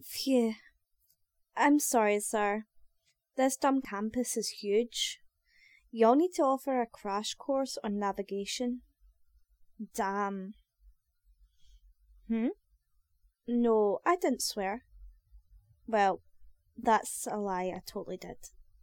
Phew. I'm sorry, sir. This dumb campus is huge. Y'all need to offer a crash course on navigation. Damn. Hmm? No, I didn't swear. Well, that's a lie, I totally did.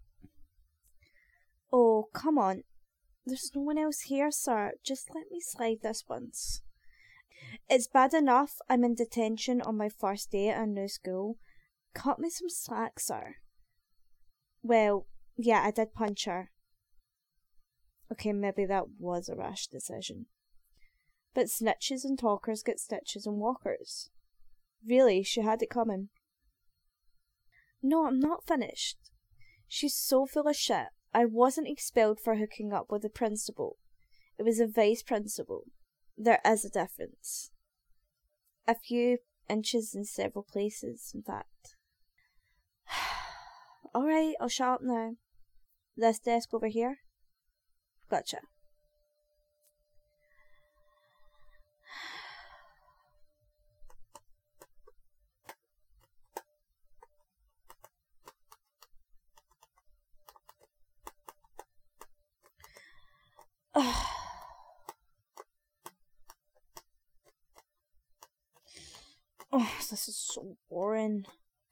Oh, come on. There's no one else here, sir. Just let me slide this once. It's bad enough I'm in detention on my first day at a new school. Cut me some slack, sir. Well, yeah, I did punch her. Okay, maybe that was a rash decision. But snitches and talkers get stitches and walkers. Really, she had it coming. No, I'm not finished. She's so full of shit. I wasn't expelled for hooking up with the principal. It was a vice principal. There is a difference. A few inches in several places, in fact. Alright, I'll shut up now. This desk over here? Gotcha. Oh, this is so boring.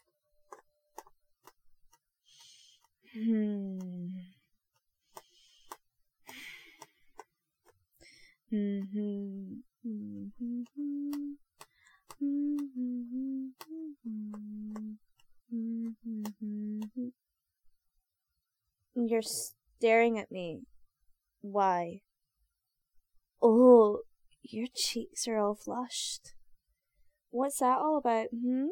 You're staring at me. Why? Oh, your cheeks are all flushed. What's that all about,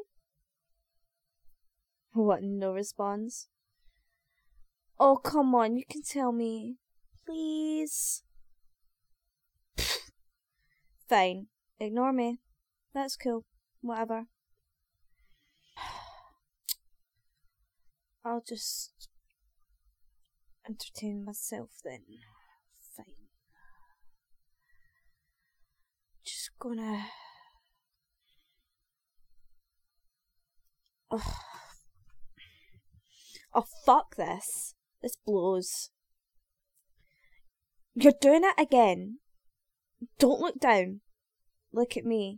What, no response? Oh, come on, you can tell me. Please. Fine. Ignore me. That's cool. Whatever. I'll just entertain myself then. Fine. Just gonna... Oh, fuck this. This blows. You're doing it again. Don't look down. Look at me.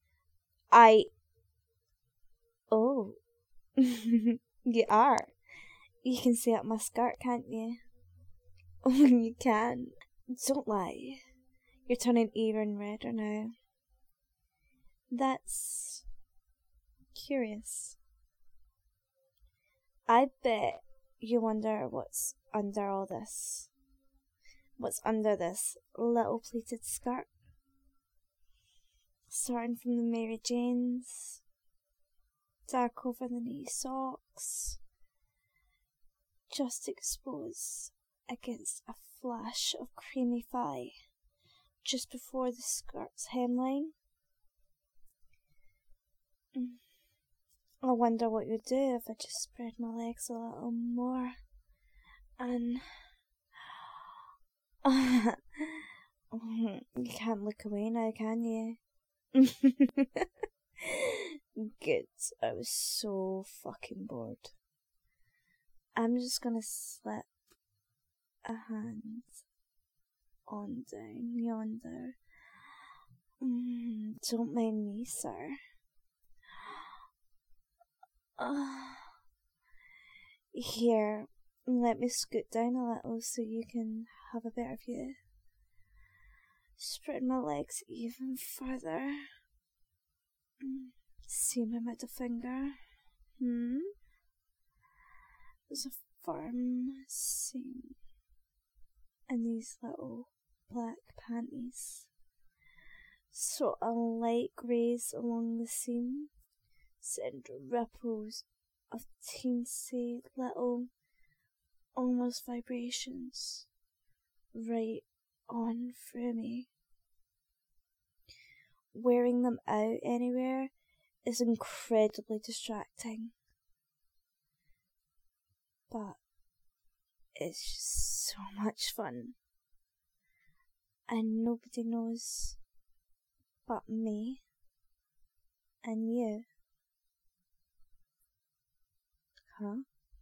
Oh. You are. You can see up my skirt, can't you? Oh, you can. Don't lie. You're turning even redder now. That's curious. I bet you wonder what's under all this. What's under this little pleated skirt? Starting from the Mary Janes, dark over the knee socks, just exposed against a flash of creamy thigh, just before the skirt's hemline. I wonder what you'd do if I just spread my legs a little more and... You can't look away now, can you? Good. I was so fucking bored. I'm just gonna slip a hand on down yonder. Don't mind me, sir. Here, let me scoot down a little so you can have a better view. Spread my legs even further. See my middle finger? There's a firm seam in these little black panties. So a light graze along the seam send ripples of teensy little, almost vibrations right on through me. Wearing them out anywhere is incredibly distracting. But it's just so much fun. And nobody knows but me and you. Huh?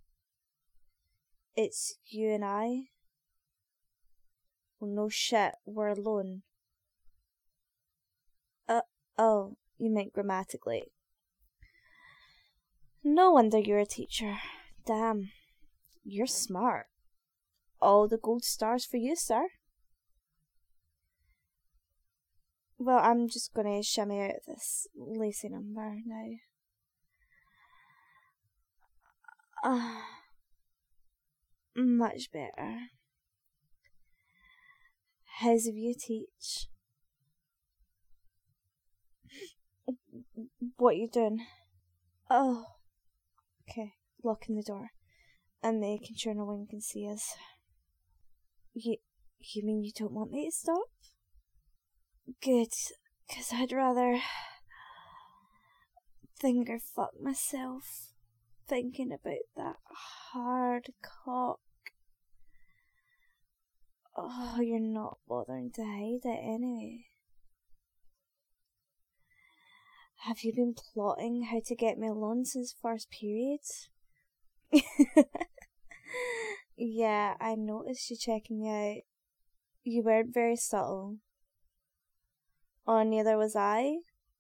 It's you and I? Well, no shit, we're alone. Oh, you meant grammatically. No wonder you're a teacher. Damn, you're smart. All the gold stars for you, sir. Well, I'm just gonna shimmy out this lacy number now. Much better. How's the view, teach? What are you doing? Oh, okay. Locking the door and making sure no one can see us. You mean you don't want me to stop? Good, 'cause I'd rather finger fuck myself thinking about that hard cock. Oh, you're not bothering to hide it anyway. Have you been plotting how to get me alone since first period? Yeah, I noticed you checking me out. You weren't very subtle. Oh, neither was I.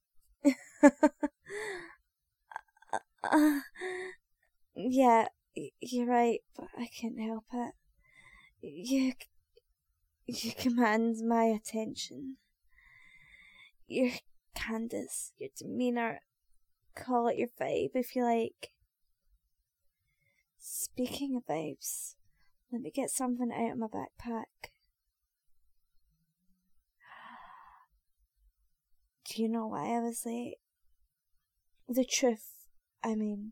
Yeah, you're right, but I can't help it. You command my attention. Your Candace, your demeanour, call it your vibe if you like. Speaking of vibes, let me get something out of my backpack. Do you know why I was late? The truth, I mean.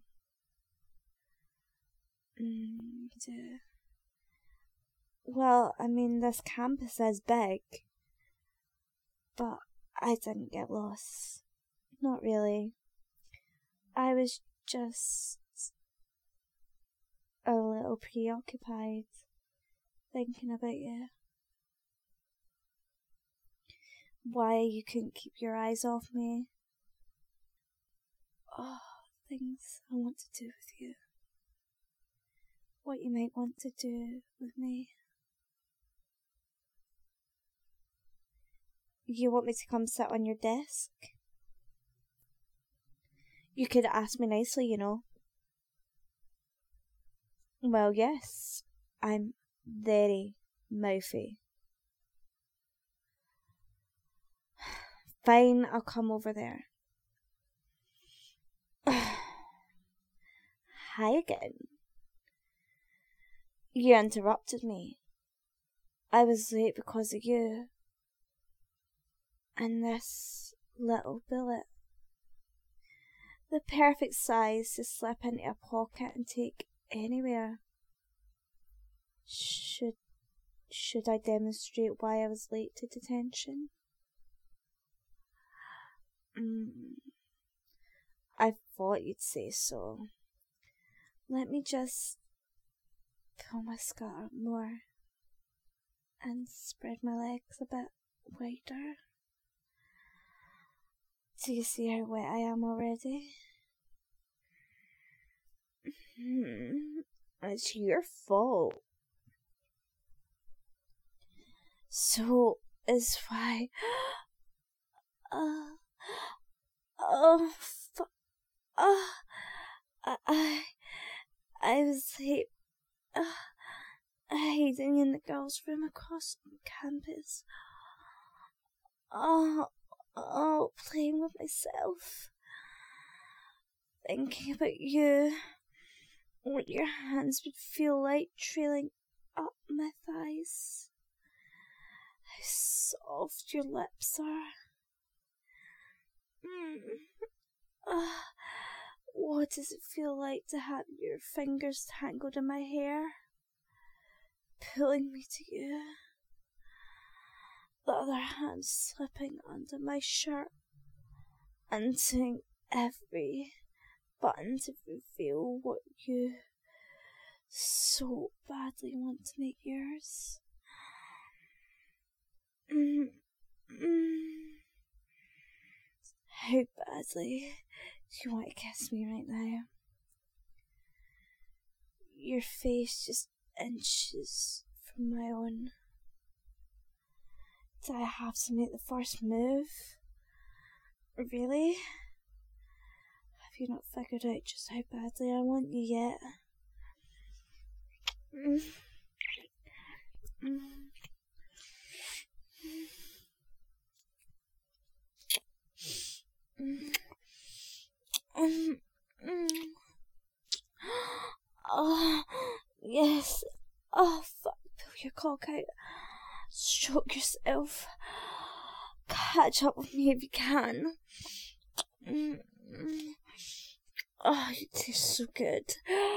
Well, I mean, this campus is big, but I didn't get lost. Not really. I was just a little preoccupied thinking about you. Why you couldn't keep your eyes off me. Oh, things I want to do with you. What you might want to do with me. You want me to come sit on your desk? You could ask me nicely, you know. Well, yes, I'm very mouthy. Fine, I'll come over there. Hi again. You interrupted me. I was late because of you. And this little bullet. The perfect size to slip into a pocket and take anywhere. Should I demonstrate why I was late to detention? I thought you'd say so. Let me just pull my skirt up more and spread my legs a bit wider. Do you see how wet I am already? It's your fault. So is why. I was late. Hiding in the girls' room across campus. Playing with myself. Thinking about you. What your hands would feel like trailing up my thighs. How soft your lips are. What does it feel like to have your fingers tangled in my hair? Pulling me to you. The other hand slipping under my shirt. Undoing every button to reveal what you so badly want to make yours. How badly do you want to kiss me right now? your face just inches from my own. Do I have to make the first move? Really? Have you not figured out just how badly I want you yet? Oh, yes. Oh, fuck. Pull your cock out. Stroke yourself. Catch up with me if you can. Oh, you taste so good.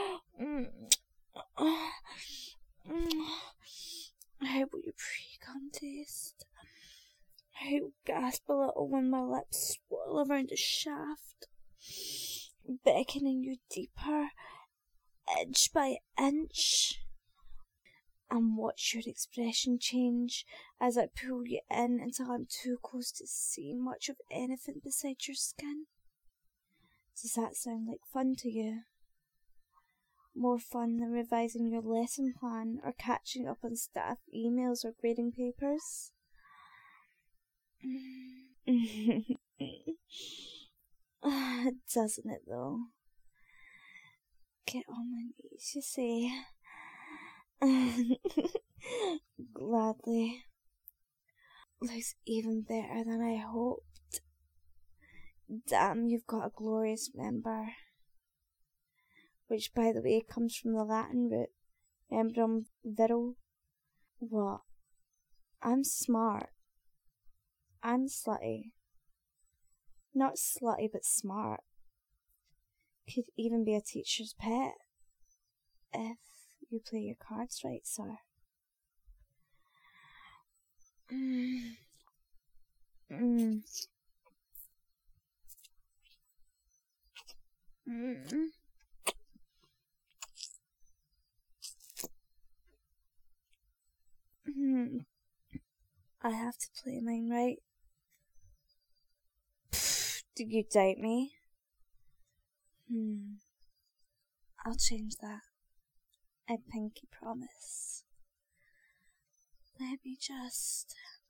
How will your pre-cum taste? I'll gasp a little when my lips swirl around the shaft, beckoning you deeper, inch by inch. And watch your expression change as I pull you in until I'm too close to see much of anything beside your skin. Does that sound like fun to you? More fun than revising your lesson plan or catching up on staff emails or grading papers? Doesn't it though? Get on my knees, you say. Gladly. Looks even better than I hoped. Damn, you've got a glorious member. Which, by the way, comes from the Latin root membrum virile. What? I'm smart. I'm slutty. Not slutty, but smart. Could even be a teacher's pet. If you play your cards right, sir. I have to play mine right. Do you doubt me? I'll change that. I pinky promise. Let me just...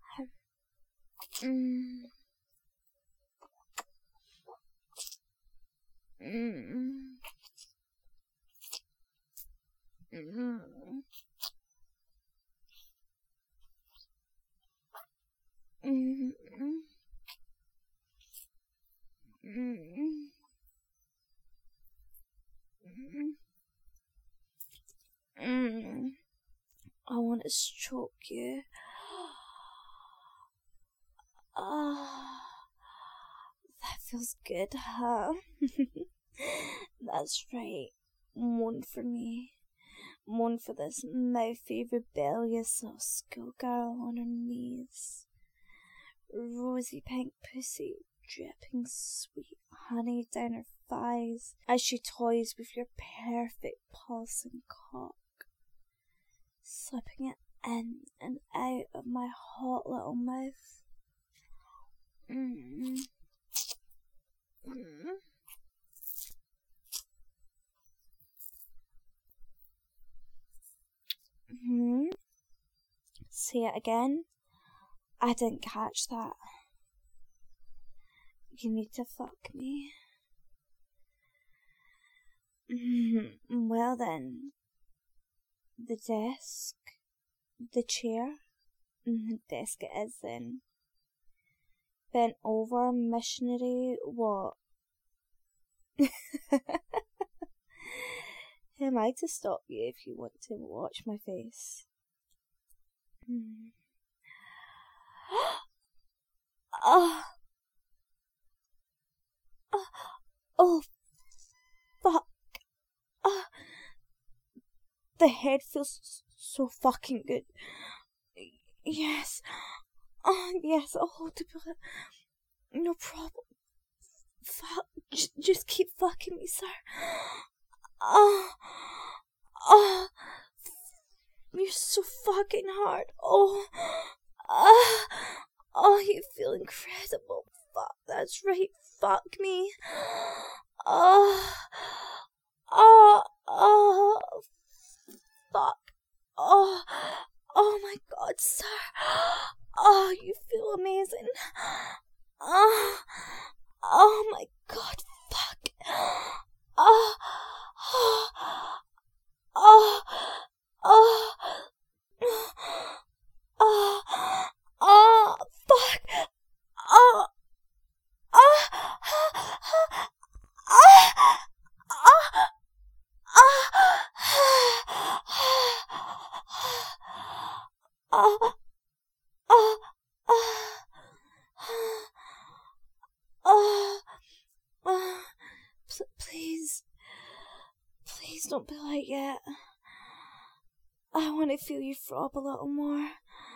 I want to stroke you. That feels good, huh? That's right. Moan for me. Moan for this mouthy, rebellious little schoolgirl on her knees. Rosy pink pussy dripping sweet honey down her thighs as she toys with your perfect pulsing cock, slipping it in and out of my hot little mouth. Say it again. I didn't catch that. You need to fuck me. Well then, the desk, the chair, desk it is then. Bent over, missionary, what? Who am I to stop you if you want to watch my face? Oh, fuck. The head feels so fucking good. Yes. Yes, I'll hold the bullet. No problem. Fuck. Just keep fucking me, sir. You're so fucking hard. You feel incredible. Fuck, that's right. Fuck me. Ah! Ah! Ah! Ah! Ah! Please. Please don't be like it. I want to feel you throb a little more.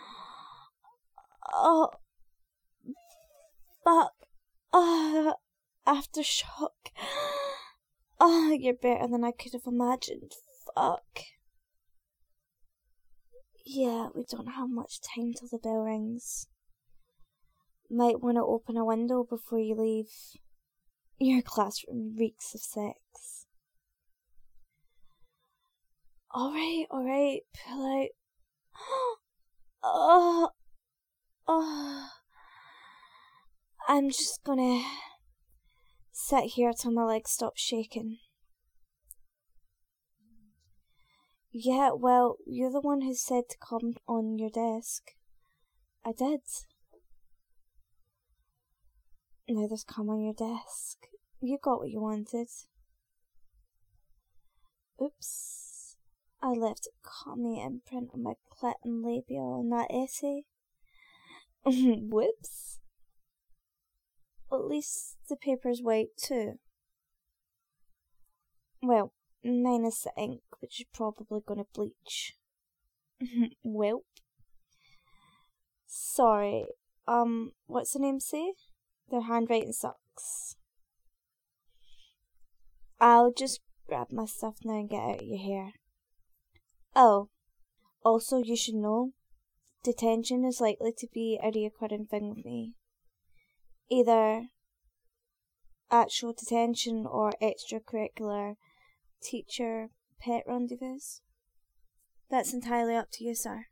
Oh, fuck. Aftershock. You're better than I could have imagined. Fuck. Yeah, we don't have much time till the bell rings. Might want to open a window before you leave. Your classroom reeks of sex. Alright, pull out. Oh, oh. I'm just gonna sit here till my legs stop shaking. Yeah, well, you're the one who said to come on your desk. I did. Now there's come on your desk. You got what you wanted. Oops. I left a commie imprint on my clit and labia on that essay. Whoops. At least the paper's white too. Well, minus the ink, which is probably gonna bleach. Welp. Sorry. What's the name say? Their handwriting sucks. I'll just grab my stuff now and get out of your hair. Oh, also you should know, detention is likely to be a reoccurring thing with me. Either actual detention or extracurricular teacher pet rendezvous. That's entirely up to you, sir.